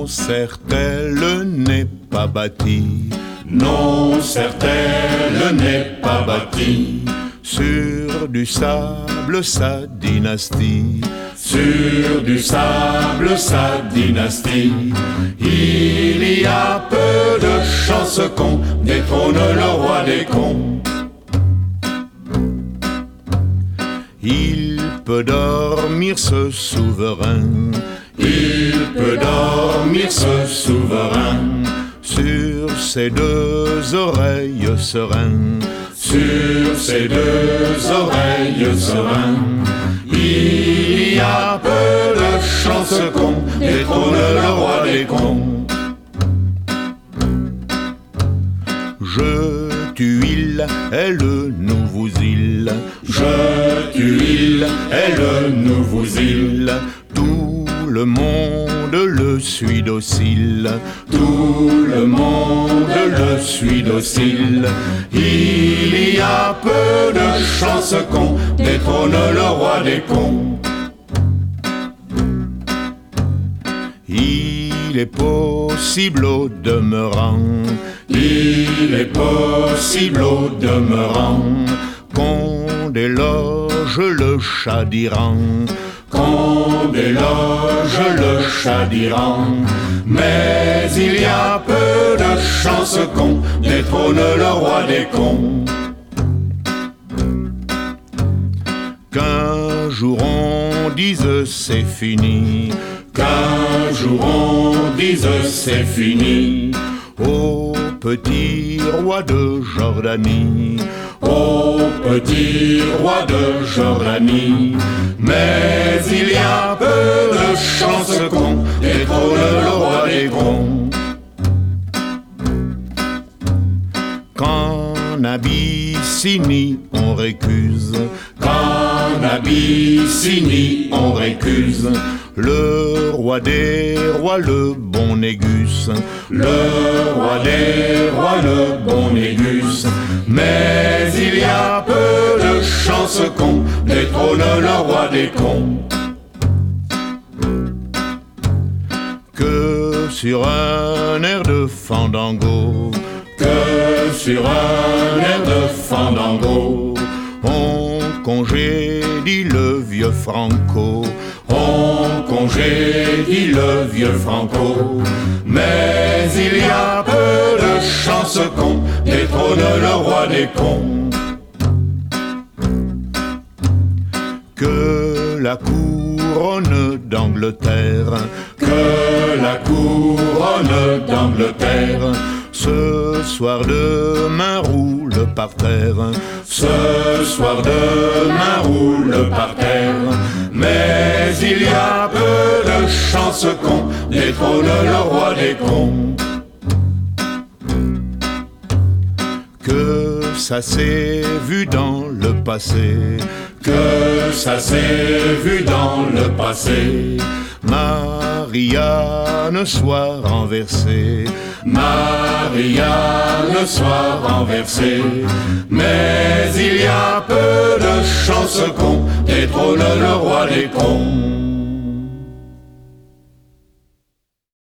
Non, certes, elle n'est pas bâtie. Non, certes, elle n'est pas bâtie. Sur du sable, sa dynastie. Sur du sable, sa dynastie. Il y a peu de chances qu'on détrône le roi des cons. Il peut dormir ce souverain. Il peut dormir ce souverain. Sur ses deux oreilles sereines. Sur ses deux oreilles sereines. Il y a peu de chances qu'on détrône le roi des cons. Je tue il, elle nous vous île. Je tue il, elle nous vous île. Tout le monde le suit docile. Tout le monde le suit docile. Il y a peu de chances qu'on détrône le roi des cons. Il est possible au demeurant. Il est possible au demeurant qu'on déloge le chat d'Iran. Qu'on déloge le chat d'Iran. Mais il y a peu de chances qu'on détrône le roi des cons. Qu'un jour on dise c'est fini. Qu'un jour on dise c'est fini. Ô petit roi de Jordanie. Ô petit roi de Jordanie. Mais il y a peu de chances qu'on détrône le roi des cons. Qu'en Abyssinie on récuse. Qu'en Abyssinie on récuse. Le roi des rois, le bon Négus. Le roi des rois, le bon Négus. Mais il y a peu de chances qu'on détrône le roi des cons. Que sur un air de fandango. Que sur un air de fandango. On congédie le vieux Franco. On congédie le vieux Franco. Mais il y a peu de chances qu'on détrône le roi des cons. Que la couronne d'Angleterre. Que la couronne d'Angleterre. Ce soir demain roule par terre. Ce soir demain roule par terre. Mais il y a peu de chances qu'on détrône le roi des cons. Que ça s'est vu dans le passé. Que ça s'est vu dans le passé. Marianne soit renversée. Marianne soit renversée. Mais il y a peu de chances qu'on détrône le roi des cons.